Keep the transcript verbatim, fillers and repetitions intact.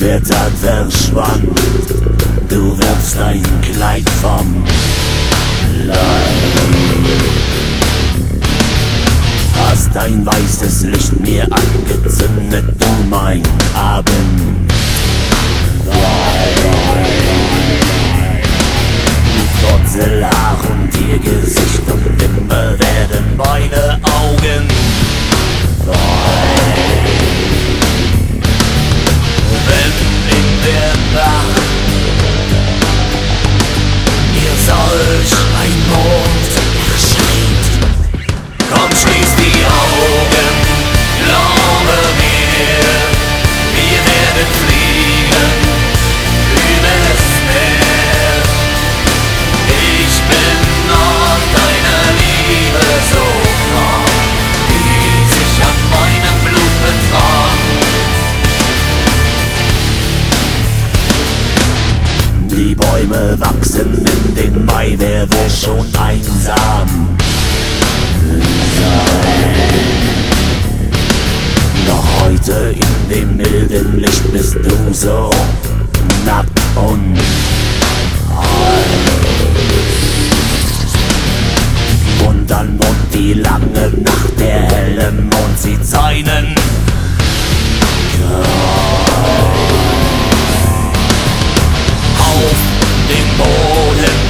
der Tag verschwand, du wirfst dein Kleid vom Leib. Hast dein weißes Licht mir angezündet, du mein Abend. Wurzelhaar und ihr Gesicht und immer werden meine Augen weich. Wenn in der Nacht mir solch ein Mond erscheint, komm, schließ die Augen, glaube mir, wir werden fliegen übers Meer. Ich bin noch deiner Liebe so nah, wie sich an meinem Blut betrag. Die Bäume wachsen in den Mai, wer will schon einsam sein? Doch heute in dem milden Licht bist du so nackt und und dann Mond, die lange Nacht, der helle Mond sieht seinen Kreis. Auf dem Boden